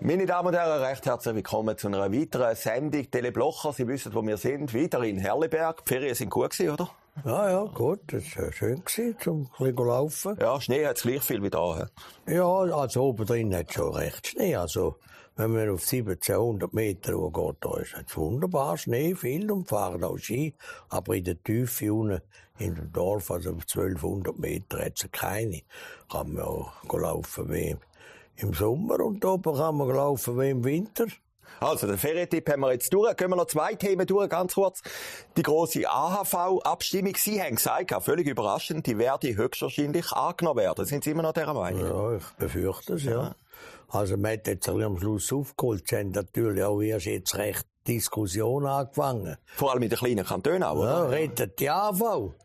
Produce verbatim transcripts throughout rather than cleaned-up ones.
Meine Damen und Herren, recht herzlich willkommen zu einer weiteren Sendung Tele Blocher. Sie wissen, wo wir sind, wieder in Herliberg. Die Ferien sind gut gewesen, oder? Ja, ja, gut. Das war schön gewesen, zum ein bisschen laufen. Ja, Schnee hat es gleich viel wie da. Ja, also oben drin hat es schon recht Schnee. Also, wenn man auf siebzehnhundert Meter geht, da ist es wunderbar Schnee, viel und fahren auch Ski. Aber in der Tiefe unten in dem Dorf, also auf zwölfhundert Meter, hat es keine. Kann man auch laufen wie im Sommer und oben kann man laufen wie im Winter. Also, den Ferientipp haben wir jetzt durch. Gehen wir noch zwei Themen durch, ganz kurz. Die grosse A H V-Abstimmung. Sie haben gesagt, völlig überraschend, die werde höchstwahrscheinlich angenommen werden. Sind Sie immer noch dieser Meinung? Ja, ich befürchte es, ja. ja. Also, man hat jetzt am Schluss aufgeholt. Sie haben natürlich auch erst jetzt recht Diskussion angefangen. Vor allem in den kleinen Kantonen auch, oder? Ja, rettet die A H V.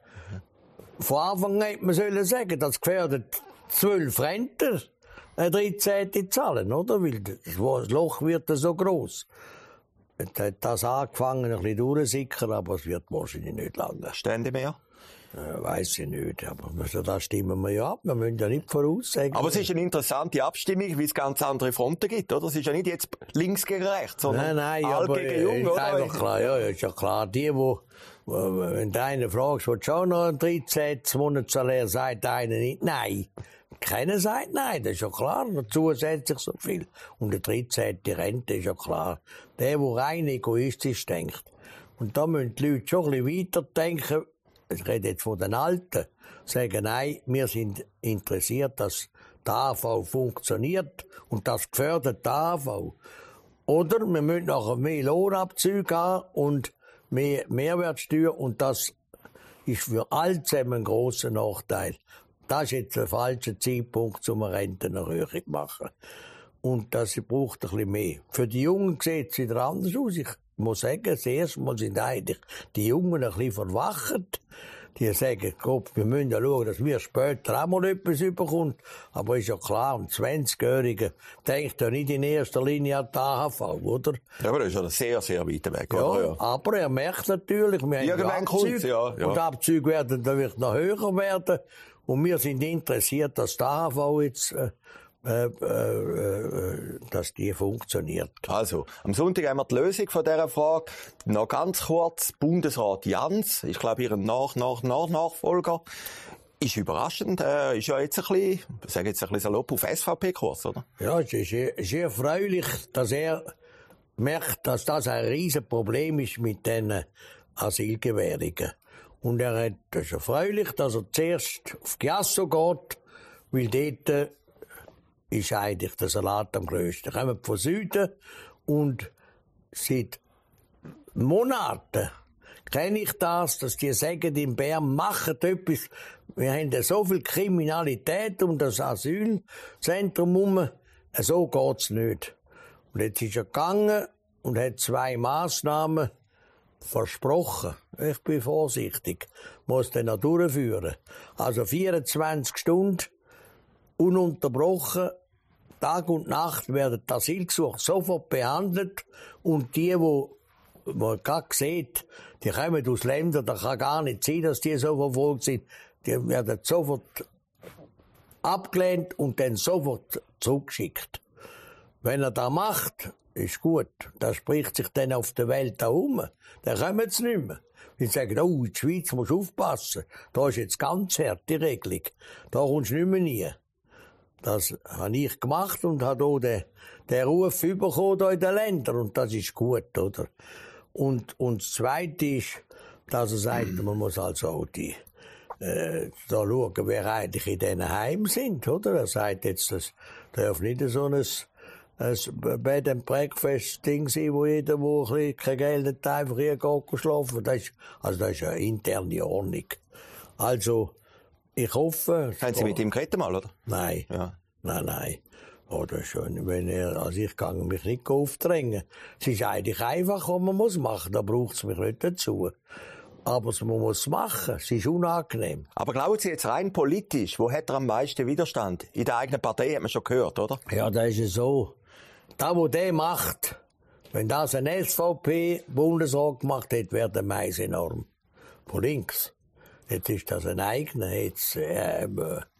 Von Anfang an hätte man sollen sagen, das gefährdet zwölf Rentner. Eine dreizehnte zahlen, oder? Weil das Loch wird so gross. Jetzt hat das angefangen, ein bisschen durchsickern, aber es wird wahrscheinlich nicht lange. Stände mehr? Äh, weiss ich nicht, aber also da stimmen wir ja ab. Wir müssen ja nicht voraussagen. Aber es ist eine interessante Abstimmung, wie es ganz andere Fronten gibt, oder? Es ist ja nicht jetzt links gegen rechts, sondern nein, nein, alt aber, gegen jung, ist oder? Einfach klar, ja, ist ja klar. Die, wo, wenn du einen fragst, willst du auch noch ein dreizehntes Monatssalär, sagt einer nicht nein. Keiner sagt nein, das ist ja klar. Zusätzlich so viel. Und eine dreizehnte Rente ist ja klar. Der, der rein egoistisch denkt. Und da müssen die Leute schon ein bisschen weiter denken. Ich rede jetzt von den Alten. Sagen, nein, wir sind interessiert, dass die A H V funktioniert. Und das gefördert die A H V. Oder wir müssen nachher mehr Lohnabzüge haben und mehr Mehrwertsteuer. Und das ist für alle zusammen ein grosser Nachteil. Das ist jetzt der falsche Zeitpunkt, um eine Rentenerhöhung zu machen. Und das braucht ein bisschen mehr. Für die Jungen sieht es wieder anders aus. Ich muss sagen, das erste Mal sind eigentlich die Jungen ein bisschen verwacht. Die sagen, Gott, wir müssen ja schauen, dass wir später auch mal etwas bekommen. Aber ist ja klar, ein zwanzigjähriger denkt ja nicht in erster Linie an die A H V, oder? Ja, aber das ist ja sehr, sehr weit weg, ja, oder? Ja, aber er merkt natürlich, wir haben Abzüge, ja, ja. und Abzüge werden, da wird noch höher werden. Und wir sind interessiert, dass die A H V jetzt, äh, äh, äh, dass die funktioniert. Also, am Sonntag haben wir die Lösung von dieser Frage. Noch ganz kurz, Bundesrat Jans, ich glaube, Ihren Nach, Nach, Nach, Nachfolger, ist überraschend, äh, ist ja jetzt ein bisschen, ich sage jetzt ein bisschen salopp, auf S V P-Kurs, oder? Ja, es ist sehr, sehr erfreulich, dass er merkt, dass das ein Riesenproblem ist mit den Asylgewährungen. Und er hat, das ist erfreulich, dass er zuerst auf Chiasso geht, weil dort ist eigentlich der Salat am grössten. Er kommt von Süden und seit Monaten kenne ich das, dass die sagen, in Bern machen etwas. Wir haben ja so viel Kriminalität um das Asylzentrum herum. So geht's nicht. Und jetzt ist er gegangen und hat zwei Massnahmen versprochen. Ich bin vorsichtig. Muss den noch durchführen. Also vierundzwanzig Stunden ununterbrochen, Tag und Nacht werden die Asylgesuche sofort behandelt und die, wo man gerade sieht, die kommen aus Ländern, da kann gar nicht sein, dass die so verfolgt sind, die werden sofort abgelehnt und dann sofort zurückgeschickt. Wenn er das macht, ist gut. Das spricht sich dann auf der Welt auch um. Dann kommen sie nicht mehr. Die sagen, oh, in der Schweiz musst du aufpassen. Da ist jetzt ganz hart die Regelung. Da kommst du nicht mehr nie. Das habe ich gemacht und habe auch den, den Ruf bekommen hier in den Ländern. Und das ist gut, oder? Und, und das Zweite ist, dass er sagt, man muss also auch die, äh, da schauen, wer eigentlich in diesen Heimen sind, oder? Er sagt jetzt, das darf nicht so ein, ein Bed and Breakfast Ding sein, wo jeder, wo ein bisschen kein Geld hat, einfach hier geht schlafen. Das ist, also das ist eine interne Ordnung. Also, ich hoffe... Haben Sie mit ihm geredet mal, oder? Nein. Ja. Nein, nein. Oder schon, wenn er, also ich kann mich nicht aufdrängen. Es ist eigentlich einfach, was man muss machen. Da braucht es mich nicht dazu. Aber man muss es machen. Es ist unangenehm. Aber glauben Sie jetzt rein politisch, wo hat er am meisten Widerstand? In der eigenen Partei hat man schon gehört, oder? Ja, das ist so. Da, wo der macht, wenn das ein S V P-Bundesrat gemacht hätte, wäre der Mais enorm. Von links. Jetzt ist das ein eigener. Jetzt, äh,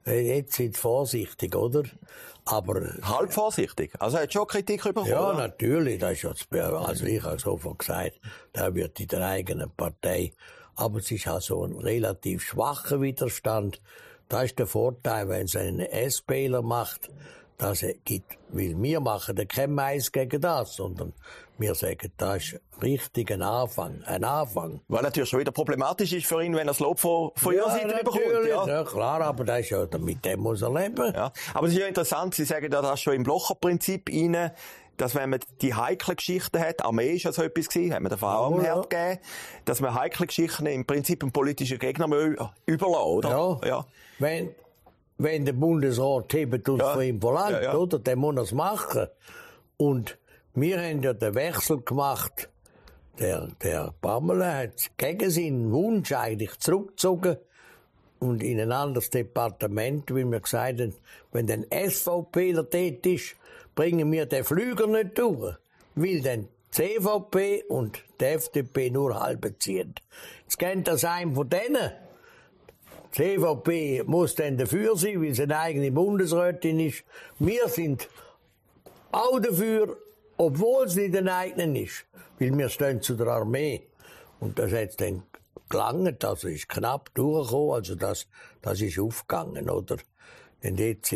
Jetzt sind sie vorsichtig, oder? Aber... Halb vorsichtig. Also er hat schon Kritik bekommen. Ja, oder? natürlich. Das ist jetzt, also ich habe sofort gesagt, da wird in der eigenen Partei. Aber es ist auch so ein relativ schwacher Widerstand. Das ist der Vorteil, wenn es einen SPler macht, dass es gibt, weil wir machen da kein Mais gegen das, sondern wir sagen, das ist richtig ein Anfang, ein Anfang. Was natürlich schon wieder problematisch ist für ihn, wenn er das Lob von, von ihrer Seite bekommt. Ja. ja, klar, aber das ist ja, mit dem muss er leben. Ja. Aber es ist ja interessant, Sie sagen da das schon im Blocher-Prinzip rein, dass wenn man die heiklen Geschichten hat, Armee ist ja so etwas gewesen, hat man davon auch am ja. Herd gegeben, dass man heikle Geschichten im Prinzip einem politischen Gegner überlassen, oder? Ja. ja. Wenn, wenn der Bundesrat hebt uns Ja. von ihm verlangt, Ja, ja. oder? Dann muss er es machen. Und wir haben ja den Wechsel gemacht. Der, der Pamela hat gegen seinen Wunsch eigentlich zurückgezogen und in ein anderes Departement, weil wir gesagt haben, wenn ein SVPler dort ist, bringen wir den Flüger nicht durch. Weil dann die C V P und die F D P nur halbe ziehen. Jetzt kennt das einen von denen. Die C V P muss dann dafür sein, weil sie eine eigene Bundesrätin ist. Wir sind auch dafür, obwohl es nicht ein eigenen ist. Weil wir stehen zu der Armee. Und das hat dann gelangt, also ist knapp durchgekommen, also das, das ist aufgegangen, oder? Und jetzt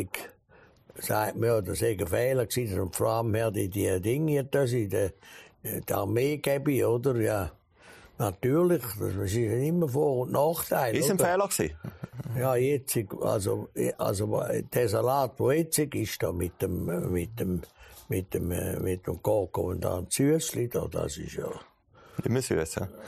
sagt man, ja, das sei ein Fehler gewesen, und vor allem her die, die Dinge, das in der, der Armee gebe, oder? Ja, natürlich, das ist immer Vor- und Nachteil. Ist ein oder? Fehler gewesen? Ja, jetzt, also, also, der Salat, der jetzt ist, da mit dem, mit dem, mit dem, mit dem Korkommandant Süssli, da, das ist ja, Immer süß, ja.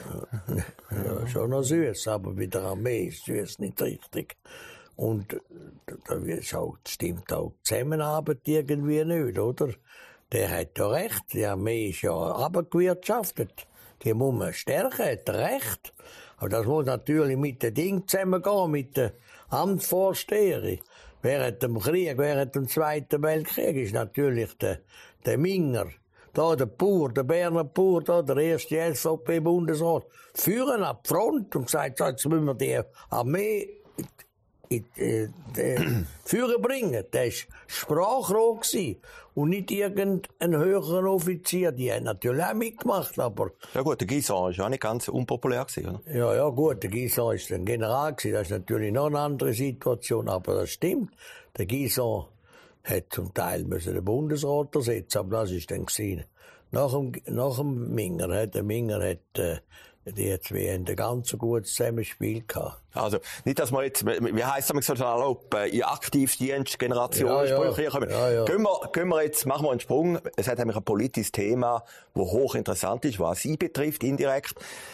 ja, schon noch süß, aber bei der Armee ist süß nicht richtig. Und da wird auch, stimmt auch die Zusammenarbeit irgendwie nicht, oder? Der hat ja recht, die Armee ist ja abgewirtschaftet. Die muss man stärken, hat er recht. Aber das muss natürlich mit den Dingen zusammengehen, mit den Amtsvorstehern. Während dem Krieg, während dem Zweiten Weltkrieg ist natürlich der, der Minger, da der Bauer, der Berner Bauer, da der erste S V P-Bundesrat, führen ab die Front und sagt, jetzt müssen wir die Armee in die Führer bringen. Der war Sprachrohr und nicht irgendein höherer Offizier. Die haben natürlich auch mitgemacht, aber... Ja gut, der Guisan ist auch nicht ganz unpopulär gewesen, oder? Ja, ja, gut, der Guisan war ein General gewesen. Das ist natürlich noch eine andere Situation, aber das stimmt. Der Guisan hat zum Teil müssen den Bundesrat ersetzen, aber das ist dann gewesen. Nach dem, nach dem Minger, der Minger hat, äh, die zwei haben ein ganz gutes Zusammenspiel gehabt. Also, nicht, dass wir jetzt, wie heisst das so salopp, in Aktivdienstgeneration Ja, ja. Sprüche kommen. Ja, ja. Gehen wir, gehen wir jetzt, machen wir einen Sprung. Es hat nämlich ein politisches Thema, das hochinteressant ist, was Sie betrifft, indirekt.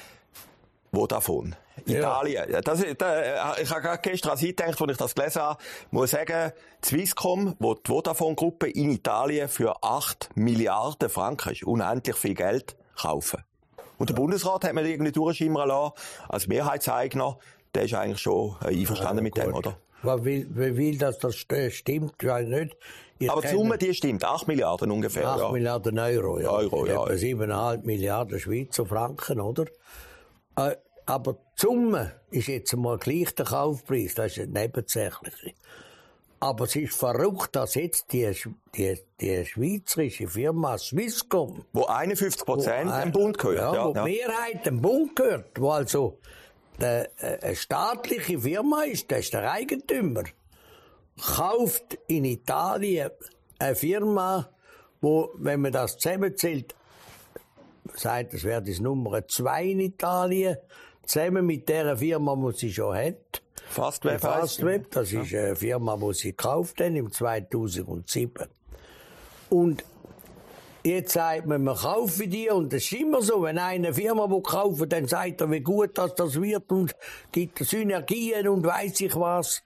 Vodafone. Ja. Italien. Das, da, ich habe gerade gestern an Sie gedacht, als ich das gelesen habe, muss sagen, Swisscom, wo die Vodafone-Gruppe in Italien für acht Milliarden Franken, ist unendlich viel Geld, kaufen. Und der Bundesrat hat mir irgendwie durchschimmern lassen, als Mehrheitseigner, der ist eigentlich schon einverstanden ja, mit dem, oder? Wie will, wie will das, das stimmt, ich weiß nicht. Ich Aber die Summe, die stimmt, acht Milliarden ungefähr. acht ja. Milliarden Euro, ja. Euro, ja. Etwa sieben Komma fünf Milliarden Schweizer Franken, oder? Äh, aber die Summe ist jetzt einmal gleich der Kaufpreis, das ist das Nebensächliche. Aber es ist verrückt, dass jetzt die, die, die schweizerische Firma Swisscom, wo einundfünfzig Prozent dem Bund gehört. Ja, ja, wo ja. die Mehrheit dem Bund gehört, wo also der, äh, eine staatliche Firma ist, das ist der Eigentümer, kauft in Italien eine Firma, wo, wenn man das zusammenzählt, sagt, es wäre das Nummer zwei in Italien, zusammen mit der Firma, die sie schon hat. Fastweb. Fastweb, das ist eine Firma, die sie gekauft haben im zweitausendsieben. Und jetzt sagt man, man kaufe die, und das ist immer so, wenn eine Firma will kaufen, dann sagt er, wie gut dass das wird und gibt Synergien und weiss ich was.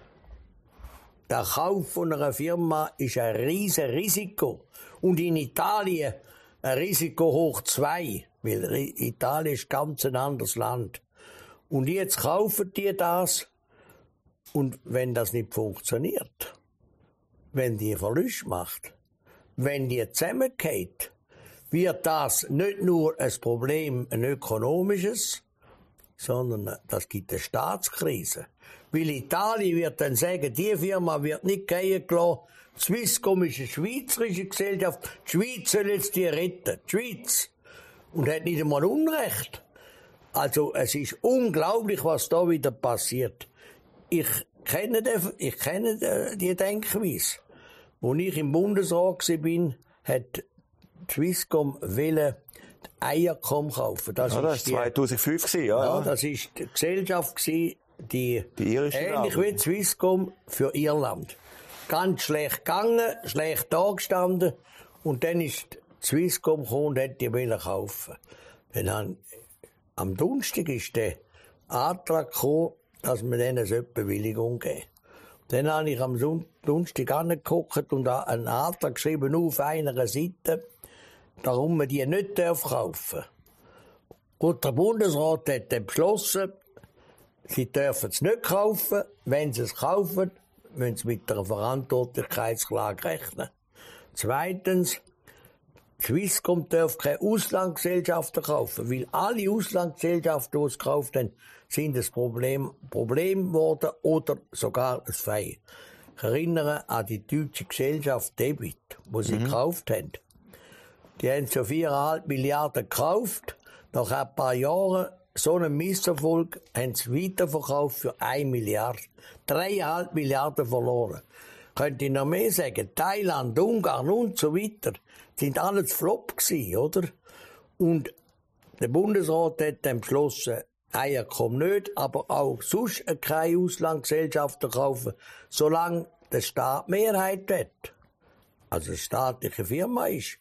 Der Kauf von einer Firma ist ein riesen Risiko. Und in Italien ein Risiko hoch zwei, weil Italien ist ganz ein anderes Land. Und jetzt kaufen die das, und wenn das nicht funktioniert, wenn die Verlust macht, wenn die zusammengeht, wird das nicht nur ein Problem, ein ökonomisches, sondern das gibt eine Staatskrise. Weil Italien wird dann sagen, die Firma wird nicht gehen gelassen. Swisscom ist eine schweizerische Gesellschaft. Die Schweiz soll jetzt die retten. Die Schweiz. Und hat nicht einmal Unrecht. Also, es ist unglaublich, was da wieder passiert. Ich kenne, den, ich kenne die Denkweise. Als ich im Bundesrat war, hat Swisscom wollen Eiercom kaufen. Das ja, das war zweitausendfünf gewesen, ja, ja. Das war die Gesellschaft gewesen, die, die ähnlich wie Swisscom für Irland. Ganz schlecht gegangen, schlecht dagestanden. Und dann ist Swisscom gekommen und hat die wollen kaufen. Dann haben, am Donnerstag ist der Antrag gekommen, dass man denen eine Bewilligung geben. Dann habe ich am Donnerstag angeguckt und einen Antrag geschrieben, nur auf einer Seite, darum man die nicht kaufen darf. Und der Bundesrat hat dann beschlossen, sie dürfen es nicht kaufen. Wenn sie es kaufen, müssen sie mit einer Verantwortlichkeitsklage rechnen. Zweitens, Swisscom darf keine Auslandsgesellschaften kaufen, weil alle Auslandsgesellschaften, die es gekauft haben, sind ein Problem, Problem geworden oder sogar ein Fall. Ich erinnere an die deutsche Gesellschaft Debit, die sie mhm. gekauft haben. Die haben so viereinhalb Milliarden gekauft. Nach ein paar Jahren, so einen Misserfolg, haben sie weiterverkauft für eine Milliarde. Dreieinhalb Milliarden verloren. Könnte ich noch mehr sagen? Thailand, Ungarn und so weiter. Sind alles Flop gewesen, oder? Und der Bundesrat hat dann beschlossen, Eiercom nicht, aber auch sonst keine Auslandsgesellschaften kaufen, solange der Staat Mehrheit hat. Also eine staatliche Firma ist.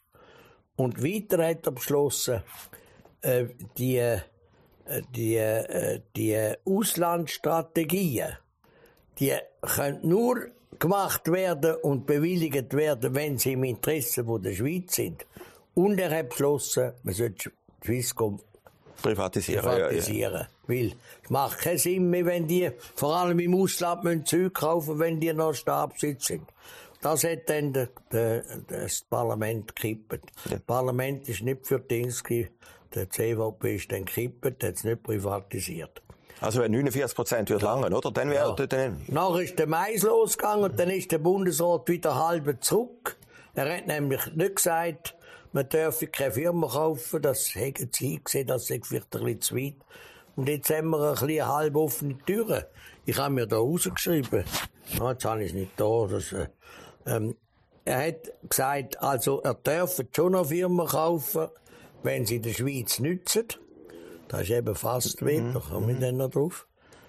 Und weiter hat er beschlossen, äh, die, äh, die, äh, die Auslandsstrategien, die können nur gemacht werden und bewilligt werden, wenn sie im Interesse der Schweiz sind. Und er hat beschlossen, man sollte Swisscom privatisieren. privatisieren. Ja, ja. Weil es macht keinen Sinn mehr, wenn die, vor allem im Ausland, müssen Zeug kaufen, wenn die noch Staatsbesitz sind. Das hat dann de, de, das Parlament gekippt. Ja. Das Parlament ist nicht für Dings, der C V P ist dann gekippt, hat es nicht privatisiert. Also wenn neunundvierzig Prozent wird ja. langen, oder? Dann wäre ja. dann... Nachher ist der Mais losgegangen und dann ist der Bundesrat wieder halb zurück. Er hat nämlich nicht gesagt, man dürfe keine Firma kaufen, das hätten sie gesehen, das sei vielleicht ein bisschen zu weit. Und jetzt haben wir ein bisschen halb offene Türen. Ich habe mir da rausgeschrieben, ja, jetzt habe ich es nicht da, das, äh, ähm, er hat gesagt, also er dürfe schon eine Firma kaufen, wenn sie in der Schweiz nützen. Das ist eben fast weh, mhm. da kommen wir dann noch drauf.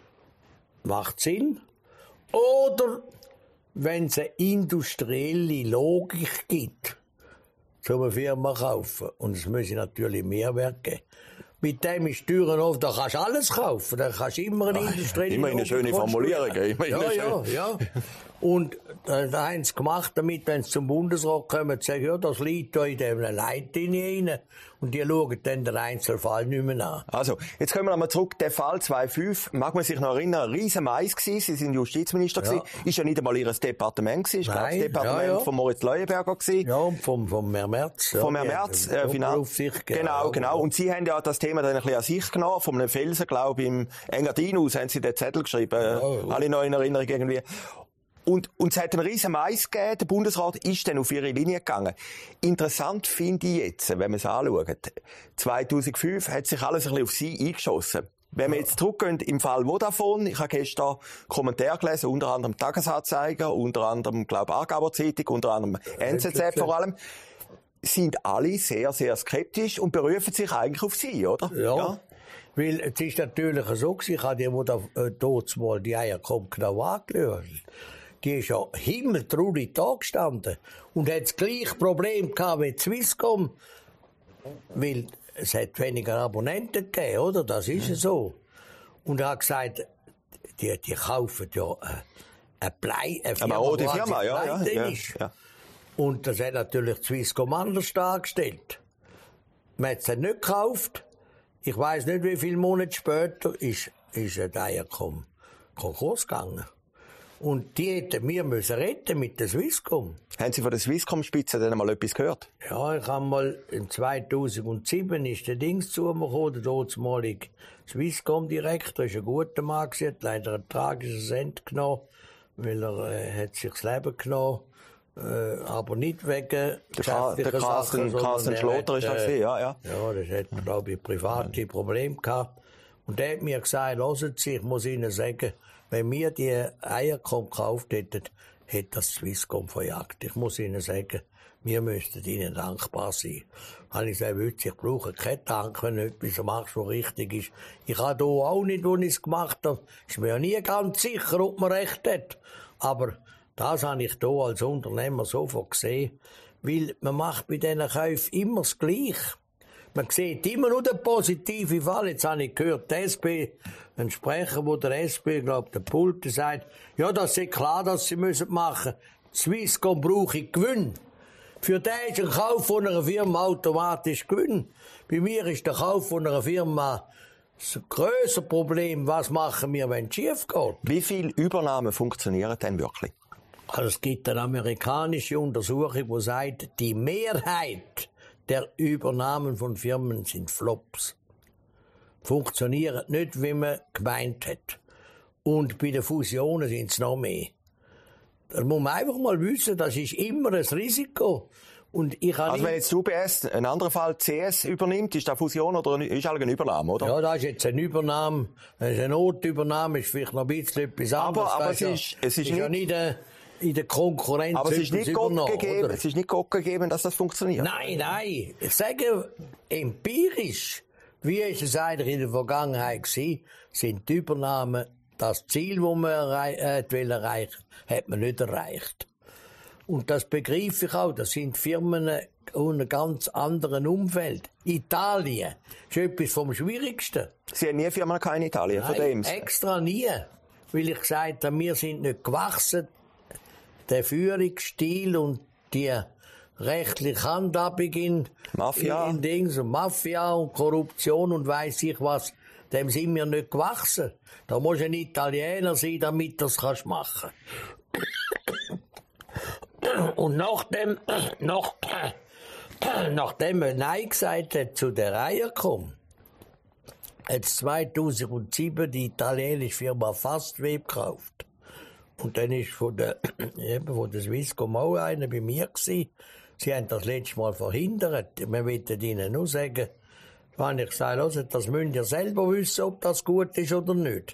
Macht Sinn. Oder wenn es eine industrielle Logik gibt, so eine Firma kaufen. Und es muss natürlich Mehrwert geben. Mit dem ist die Türen auf, da kannst du alles kaufen. Da kannst du immer eine industrielle Immer eine schöne Formulierung. Immer ja, ja, ja. Und äh, da haben sie gemacht, damit, wenn sie zum Bundesrat kommen, sagen, ja, das liegt da in dieser Leitlinie rein. Und die schauen dann den Einzelfall nicht mehr an. Also, jetzt kommen wir nochmal zurück. Der Fall zwei fünf, mag man sich noch erinnern, ein riesen Mais gewesen. Sie sind Justizminister ja. gewesen. Ist ja nicht einmal ihr Departement gewesen. Ist, glaube ich, das Departement ja, ja. von Moritz Leuenberger gewesen. Ja, und vom, vom Herrn Merz. Ja, vom Herrn Merz, äh, Finanz. Genau, genau. Und Sie haben ja das Thema dann ein bisschen an sich genommen. Von einem Felsen, glaube ich, im Engadin aus haben Sie den Zettel geschrieben. Ja, ja. Alle noch in Erinnerung irgendwie. Und, und es hat einen riesen Mais gegeben. Der Bundesrat ist dann auf ihre Linie gegangen. Interessant finde ich jetzt, wenn man es anschaut, zweitausendfünf hat sich alles ein bisschen auf sie eingeschossen. Wenn wir jetzt zurückgehen im Fall Vodafone, ich habe gestern Kommentare gelesen, unter anderem Tagesanzeiger, unter anderem, glaube ich, Aargauer-Zeitung, unter anderem N Z Z vor allem, sind alle sehr, sehr skeptisch und berufen sich eigentlich auf sie, oder? Ja. ja. Weil es ist natürlich so gewesen, ich habe die Mutter äh, dort mal die Eiercom genau angeschaut. Die ist ja himmeltraurig da gestanden und hat das gleiche Problem gehabt wie Swisscom, weil es hat weniger Abonnenten gegeben, oder? Das ist ja so. Und er hat gesagt, die, die kaufen ja äh, ein Blei, eine Firma, aber auch die Firma, ja, ja, ja, ja. Und das hat natürlich Swisscom anders dargestellt. Man hat es nicht gekauft. Ich weiss nicht, wie viele Monate später ist, ist der Eiercom Konkurs gegangen. Und die hätten wir müssen retten mit der Swisscom. Haben Sie von der Swisscom-Spitze denn mal etwas gehört? Ja, ich habe mal, in zweitausendsieben ist der Dings zu mir gekommen, der dortmalige Swisscom-Direktor, ist ein guter Mann gewesen, hat leider ein tragisches Ende genommen, weil er äh, hat sich das Leben genommen, äh, aber nicht wegen der Carsten, Carsten Schlotter ist das, äh, ja, ja. Ja, das hat, glaube ich, private Probleme gehabt. Und der hat mir gesagt, hören Sie, ich muss Ihnen sagen, wenn wir die Eiercom gekauft hätten, hätte das Swisscom verjagt. Ich muss Ihnen sagen, wir müssten Ihnen dankbar sein. Habe ich gesagt, ich brauche keinen Dank, wenn du etwas machst, was richtig ist. Ich habe hier auch nicht, wo ich es gemacht habe. Ich bin ja nie ganz sicher, ob man recht hat. Aber das habe ich hier als Unternehmer sofort gesehen. Weil man macht bei diesen Käufen immer das Gleiche. Man sieht immer nur den positiven Fall. Jetzt habe ich gehört, der S P, ein Sprecher, wo der S P, glaube der Pulte, sagt, ja, das ist klar, dass sie müssen machen. Swisscom brauche ich Gewinn. Für den ist ein Kauf von einer Firma automatisch Gewinn. Bei mir ist der Kauf von einer Firma das grösste Problem. Was machen wir, wenn es schief geht? Wie viele Übernahmen funktionieren denn wirklich? Also es gibt eine amerikanische Untersuchung, die sagt, die Mehrheit der Übernahmen von Firmen sind Flops. Funktionieren nicht, wie man gemeint hat. Und bei den Fusionen sind es noch mehr. Da muss man einfach mal wissen, das ist immer ein Risiko. Und ich habe also wenn jetzt U B S, ein anderer Fall C S übernimmt, ist das Fusion oder ist das eine Übernahme, oder? Ja, das ist jetzt eine Übernahme, das ist eine Notübernahme, ist vielleicht noch ein bisschen etwas anderes. Aber, aber es ist, ist, es ist, ist nicht, ja nicht eine, in der Konkurrenz. Aber es ist nicht Gott gegeben, oder? es ist nicht Gott gegeben, dass das funktioniert. Nein, nein. Ich sage, empirisch, wie ist es eigentlich in der Vergangenheit gewesen, sind die Übernahmen, das Ziel, das man errei- äh, will erreichen, hat man nicht erreicht. Und das begreife ich auch. Das sind Firmen in einem ganz anderen Umfeld. Italien ist etwas vom Schwierigsten. Sie haben nie Firmen in Italien, von dem. Nein, extra nie. Weil ich gesagt habe, wir sind nicht gewachsen. Der Führungsstil und die rechtliche Handhabung in, Mafia. in, in Dings und Mafia und Korruption und weiss ich was, dem sind wir nicht gewachsen. Da muss ein Italiener sein, damit du das kannst machen. Und nachdem, nach, nachdem er Nein gesagt hat zu der Eiercom, hat zweitausendsieben die italienische Firma Fastweb gekauft. Und dann ist von der, eben von der Swisscom auch einer bei mir gewesen. Sie haben das letzte Mal verhindert. Wir wollten ihnen nur sagen, wenn ich sage, hört, das müsst ihr selber wissen, ob das gut ist oder nicht.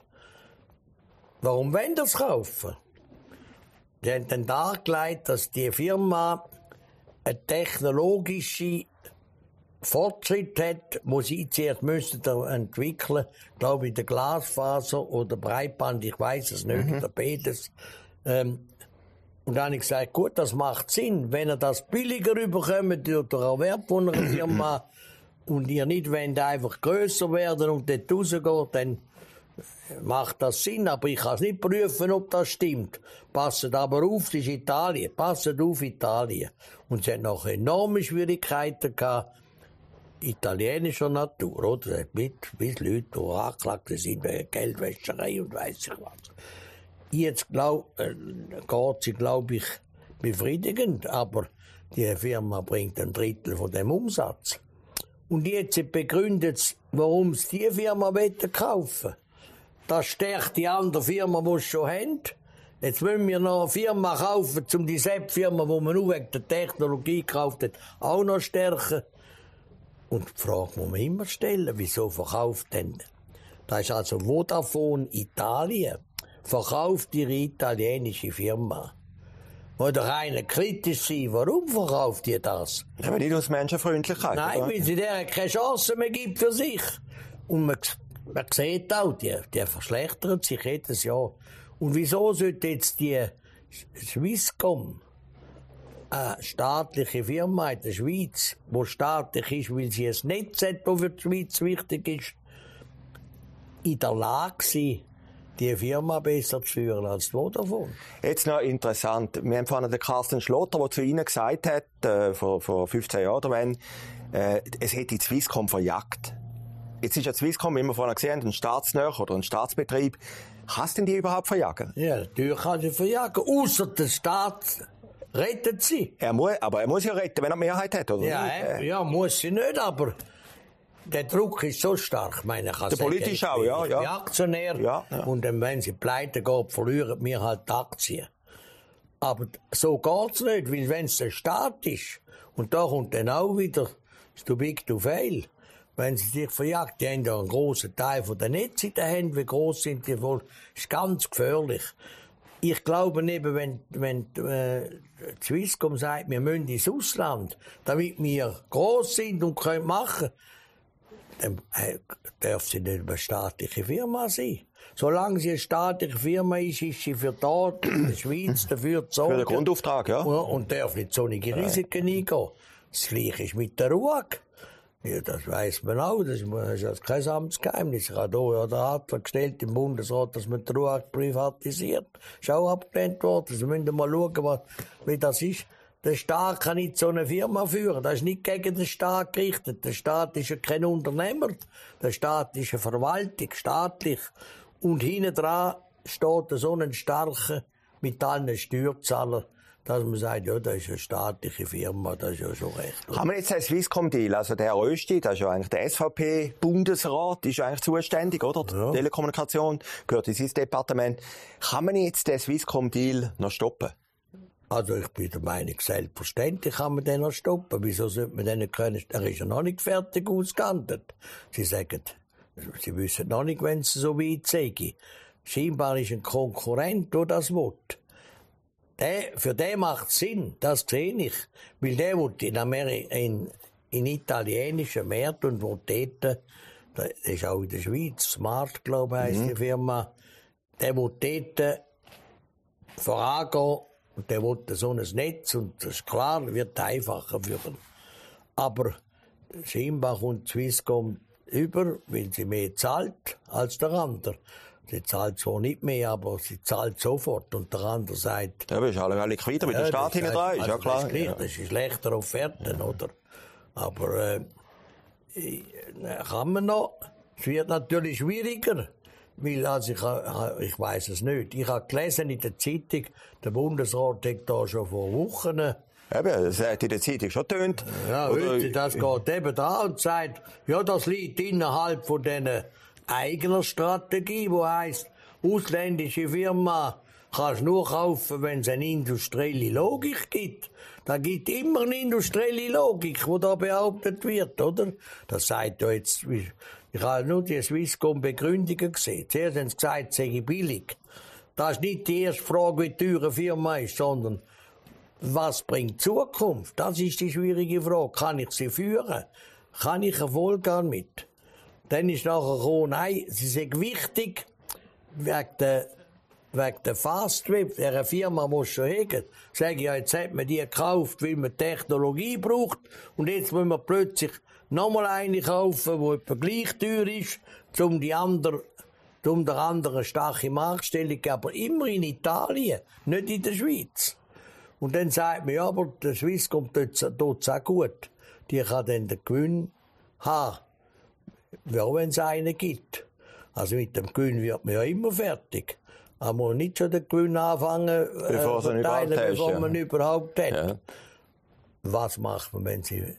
Warum wollen ihr es kaufen? Die haben dann dargelegt, dass die Firma eine technologische Fortschritt hat, wo sie zuerst müssten entwickeln, glaube ich, der Glasfaser oder Breitband, ich weiß es nicht, mhm. oder beides. Ähm, und dann habe ich gesagt, gut, das macht Sinn, wenn ihr das billiger rüberkommt durch den Erwerb von einer Firma und ihr nicht wollt einfach grösser werden und dort rausgeht, dann macht das Sinn, aber ich kann es nicht prüfen, ob das stimmt. Passet aber auf, das ist Italien, passet auf Italien. Und sie hat noch enorme Schwierigkeiten gehabt, italienischer Natur, oder? Mit, bis Leute, die angeklagt sind wegen Geldwäscherei und weiss ich was. Jetzt glaub, äh, geht sie, glaube ich, befriedigend, aber die Firma bringt ein Drittel von dem Umsatz. Und jetzt begründet sie, warum sie diese Firma kaufen wollen. Das stärkt die andere Firma, die es schon haben. Jetzt müssen wir noch eine Firma kaufen, um die Sepp-Firma, die man nur wegen der Technologie gekauft hat, auch noch stärken. Und die Frage muss man immer stellen, wieso verkauft denn? Das ist also Vodafone Italien. Verkauft ihre italienische Firma. Muss doch einer kritisch sein, warum verkauft ihr das? Aber nicht aus Menschenfreundlichkeit. Nein, oder? weil sie denen keine Chance mehr gibt für sich. Und man, man sieht auch, die, die verschlechtern sich jedes Jahr. Und wieso sollte jetzt die Swisscom, eine staatliche Firma in der Schweiz, die staatlich ist, weil sie ein Netz hat, das für die Schweiz wichtig ist, in der Lage sein, die Firma besser zu führen als die Vodafone? Jetzt noch interessant. Wir haben vorhin den Carsten Schlotter, der zu Ihnen gesagt hat, äh, vor, vor fünfzehn Jahren, wenn, äh, es hätte die Swisscom verjagt. jetzt ist ja Swisscom, wie wir vorhin gesehen haben, ein staatsnäher oder ein Staatsbetrieb. Kann es denn die überhaupt verjagen? Ja, natürlich kann sie verjagen. Ausser der Staat rettet sie. Er muss, aber er muss ja retten, wenn er Mehrheit hat, oder? Ja, äh, ja, muss sie nicht, aber der Druck ist so stark. Ich meine, ich kann der sagen, politische auch, ja, ich ja. bin Aktionär. Ja, ja. Und dann, wenn sie pleite geht, verlieren wir halt die Aktien. Aber so geht's nicht, weil wenn es der Staat ist, und da kommt dann auch wieder das too big to fail. Wenn sie sich verjagt, die haben ja einen grossen Teil von der Netze in den Händen, wie gross sind die wohl, ist ganz gefährlich. Ich glaube eben, wenn, wenn äh, Swisscom sagt, wir müssen ins Ausland, damit wir gross sind und können machen, dann äh, darf sie nicht eine staatliche Firma sein. Solange sie eine staatliche Firma ist, ist sie für die, in der Schweiz dafür zu sorgen. Für den Grundauftrag, ja. Und darf nicht solche Risiken eingehen. Das Gleiche ist mit der Ruhe. Ja, das weiss man auch, das ist ja kein Amtsgeheimnis. Ich habe hier ja den Antrag gestellt im Bundesrat, dass man die Ruhe privatisiert. Ist auch abgelehnt worden. Sie müssen mal schauen, wie das ist. Der Staat kann nicht so eine Firma führen. Das ist nicht gegen den Staat gerichtet. Der Staat ist ja kein Unternehmer. Der Staat ist eine Verwaltung, staatlich. Und hinten dran steht so ein starker mit allen Steuerzahlern, dass man sagt, ja, das ist eine staatliche Firma, das ist ja schon recht. Kann man jetzt den Swisscom-Deal, also der Herr Rösti, das ist ja eigentlich der S V P-Bundesrat, ist ja eigentlich zuständig, oder? Ja. Die Telekommunikation gehört in sein Departement. Kann man jetzt den Swisscom-Deal noch stoppen? Also ich bin der Meinung, selbstverständlich kann man den noch stoppen. Wieso sollte man den nicht können? Er ist ja noch nicht fertig ausgehandelt. Sie sagen, sie wissen noch nicht, wenn es so weit sei. Scheinbar ist ein Konkurrent, der das will. Der, für den macht es Sinn, das sehe ich. Weil der will in Amerika, in, in italienischen Märkten und wo dort, das ist auch in der Schweiz, Smart, glaube ich, heisst mhm. die Firma, der will dort vorangehen und der will so ein Netz und das ist klar, wird einfacher führen. Aber scheinbar kommt Swisscom über, weil sie mehr zahlt als der andere. Sie zahlt zwar nicht mehr, aber sie zahlt sofort. Und der andere sagt... Ja, aber ist alle liquider, mit ja, dem Staat hinten dran, ist ja klar. Das ist, klar, das ist schlechter Offerten, oder? Aber äh, kann man noch. Es wird natürlich schwieriger. Weil, also ich, ich weiss es nicht. Ich habe gelesen in der Zeitung, der Bundesrat hat da schon vor Wochen... Eben, das hat in der Zeitung schon getönt. Ja, heute, das geht eben da und sagt, ja, das liegt innerhalb von diesen eigener Strategie, die heisst, ausländische Firma kannst nur kaufen, wenn es eine industrielle Logik gibt. Da gibt immer eine industrielle Logik, die da behauptet wird, oder? Das sagt ja jetzt, ich habe nur die Swisscom-Begründungen gesehen. Zuerst haben sie gesagt, es sei billig. Das ist nicht die erste Frage, wie teuer eine Firma ist, sondern was bringt Zukunft? Das ist die schwierige Frage. Kann ich sie führen? Kann ich Erfolg haben mit? Dann ist nachher gekommen, nein, sie sind wichtig, wegen der, wegen der Fastweb, dieser Firma muss schon hegen. Sag ich, ja, jetzt hat man die gekauft, weil man Technologie braucht, und jetzt müssen wir plötzlich nochmal eine kaufen, die etwa gleich teuer ist, um die andere, um der anderen starke Marktstellung, aber immer in Italien, nicht in der Schweiz. Und dann sagt man, ja, aber der Swisscom tut es auch gut. Die kann dann den Gewinn haben. Ja, wenn es einen gibt. Also mit dem Gewinn wird man ja immer fertig. Aber man muss nicht schon den Gewinn anfangen, äh, bevor, verteilen, hast, bevor ja. man überhaupt hat. Ja. Was macht man, wenn sie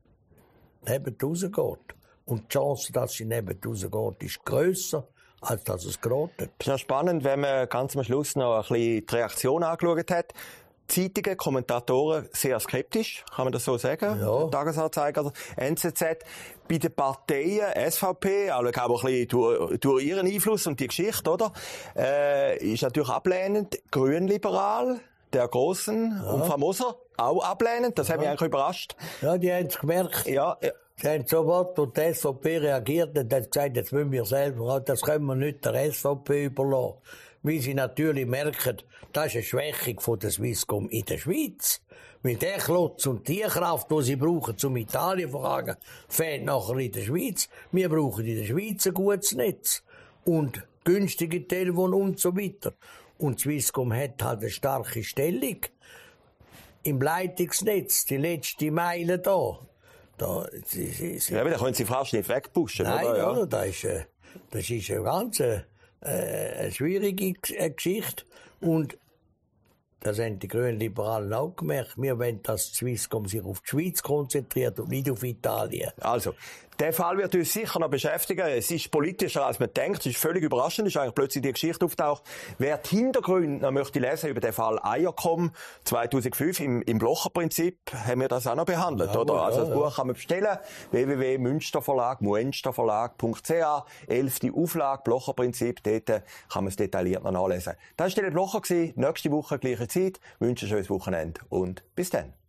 neben rausgeht? Und die Chance, dass sie neben rausgeht, ist grösser, als dass es geraten. Es ist ja spannend, wenn man ganz am Schluss noch ein bisschen die Reaktion angeschaut hat. Zeitungen, Kommentatoren sehr skeptisch, kann man das so sagen? Ja. Tagesanzeiger, N Z Z. Bei den Parteien, S V P, auch ein bisschen durch, durch ihren Einfluss und die Geschichte, oder? Äh, ist natürlich ablehnend. Grünliberal, der Grossen ja. und Frau Moser, auch ablehnend. Das ja. hat mich eigentlich überrascht. Ja, die haben es gemerkt. Ja, ja. Sie haben sofort, und die S V P reagiert und hat gesagt, jetzt müssen wir selber, das können wir nicht der S V P überlassen. Weil sie natürlich merken, das ist eine Schwächung von der Swisscom in der Schweiz. Weil der Klotz und die Kraft, die sie brauchen, zum Italien voranzugehen, fehlt nachher in der Schweiz. Wir brauchen in der Schweiz ein gutes Netz. Und günstige Telefone und so weiter. Und Swisscom hat halt eine starke Stellung im Leitungsnetz, die letzte Meile da. da, sie, sie, sie, ja, aber da können Sie fast nicht wegpushen, nein, oder? Ja. oder? Das ist, äh, das ist eine ganz äh, eine schwierige G- äh, Geschichte. Und das haben die Grünen Liberalen auch gemerkt. Wir wollen, dass Swisscom sich auf die Schweiz konzentriert und nicht auf Italien. Also, der Fall wird uns sicher noch beschäftigen. Es ist politischer, als man denkt. Es ist völlig überraschend. Es ist eigentlich plötzlich die Geschichte auftaucht. Wer die Hintergründe noch möchte lesen über den Fall Eiercom zweitausendfünf im, im Blocher-Prinzip, haben wir das auch noch behandelt, Ja, oder? ja, Also, das ja. Buch kann man bestellen. w w w punkt münsterverlag, muensterverlag punkt c h. Elfte Auflage, Blocher-Prinzip. Dort kann man es detailliert noch nachlesen. Das war der Blocher. Nächste Woche, gleiche Zeit. Ich wünsche ein schönes Wochenende und bis dann.